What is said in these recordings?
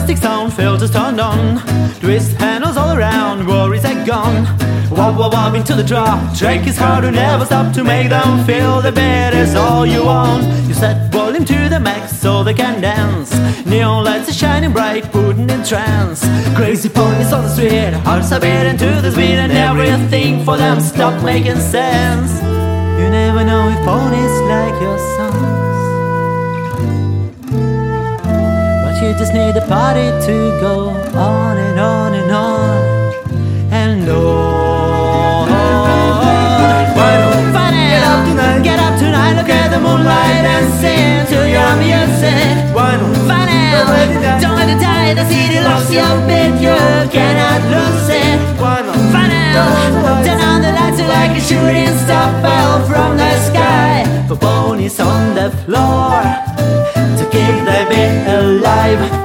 acoustic sound, filters turned on. Twist handles all around, worries are gone. Wop wop wop into the drop. Drake is hard to never stop to make them feel the beat is all you want. You set volume to the max so they can dance. Neon lights are shining bright, putting in trance. Crazy ponies on the street, hearts are beating to the beat, and everything for them stop making sense. You never know if ponies like your songs, but you just need the party to go on and on and on and on. Get up tonight, look at the moonlight and sing to your music. Find out, don't let it die. The city loves your beat, you cannot lose it. Find out, turn on the lights like a shooting star fell from the sky. For ponies on the floor to keep the beat alive.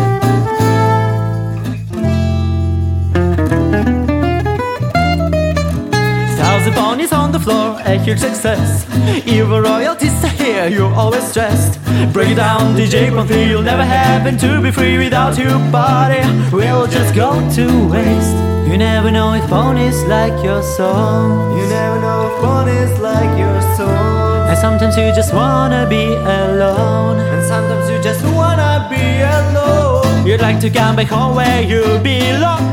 The ponies on the floor, a huge success. Even royalties are here, you're always stressed. Break it down, DJ Panthy, you'll never happen to be free without your body. We'll just go to waste. You never know if ponies like your song. You never know if ponies like your song. And sometimes you just wanna be alone. And sometimes you just wanna be alone. You'd like to come back home where you belong.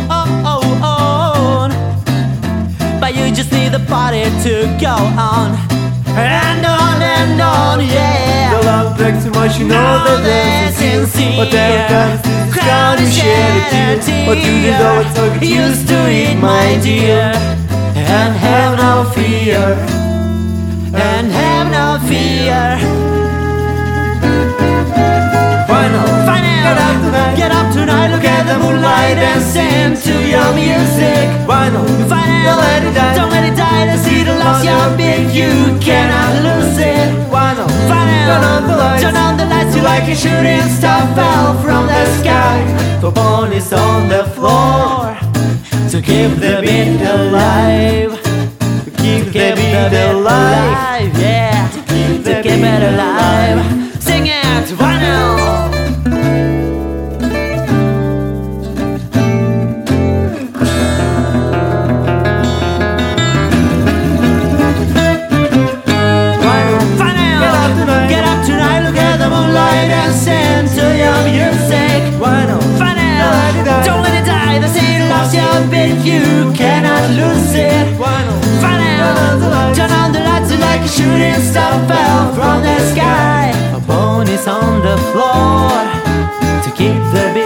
But you just need the party to go on and on and on, yeah. The love breaks too much, you know that that's sincere. But every time it's gone and shed a tear. But you didn't know it's what you used to eat, my dear. And have no fear, and have no fear. Get up tonight, look at the moonlight and sing to your music. Don't let it die, the city loves your beat, you cannot lose it. Turn on the lights, you like a shooting star fell from the sky. For ponies on the floor to keep the beat alive. keep the beat alive. Yeah, to keep it alive. Sing it, vinyl. You cannot lose it. Turn on the lights like a shooting star fell from the sky. A pony's on the floor to keep the beat